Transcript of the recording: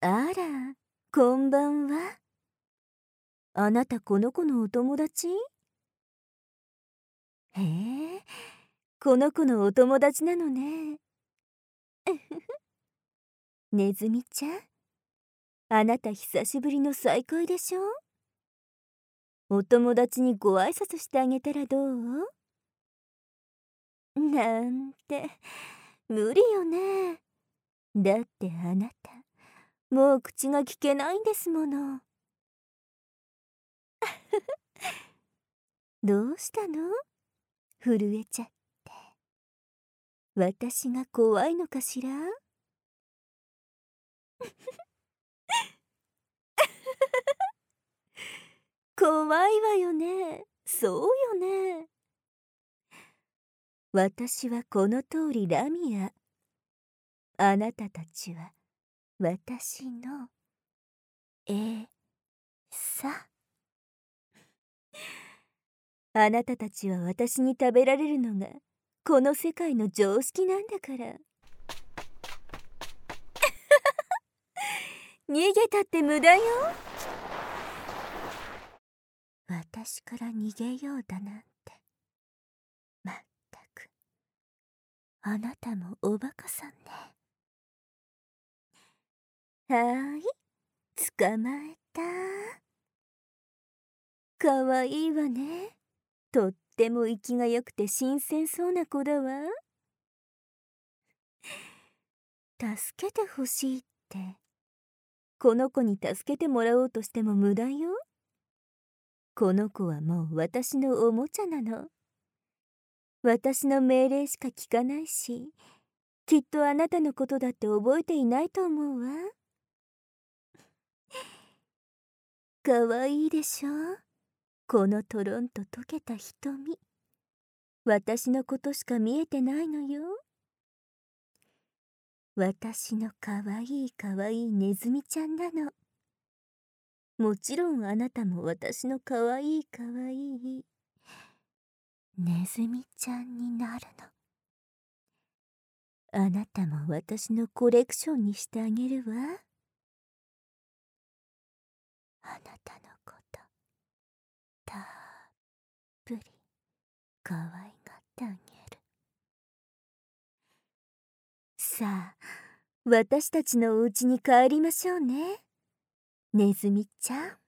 あら、こんばんは。あなたこの子のお友達？へえ、この子のお友達なのね。ネズミちゃん、あなた久しぶりの再会でしょ？お友達にご挨拶してあげたらどう？なんて、無理よね。だってあなた、もう口が聞けないんですもの。どうしたの？震えちゃって。私が怖いのかしら？怖いわよね。そうよね。私はこの通りラミア。あなたたちは私の餌。あなたたちは私に食べられるのがこの世界の常識なんだから。逃げたって無駄よ。私から逃げようだなんて。まったく。あなたもおバカさんね。はーい、捕まえた。かわいいわね。とっても生きが良くて新鮮そうな子だわ。助けてほしいって、この子に助けてもらおうとしても無駄よ。この子はもう私のおもちゃなの。私の命令しか聞かないし、きっとあなたのことだって覚えていないと思うわ。かわいいでしょ、このとろんと溶けた瞳。私のことしか見えてないのよ。私のかわいいかわいいネズミちゃんなの。もちろんあなたも私のかわいいかわいいネズミちゃんになるの。あなたも私のコレクションにしてあげるわ。あなたのことたっぷり可愛がってあげる。さあ、私たちのお家に帰りましょうね、ネズミちゃん。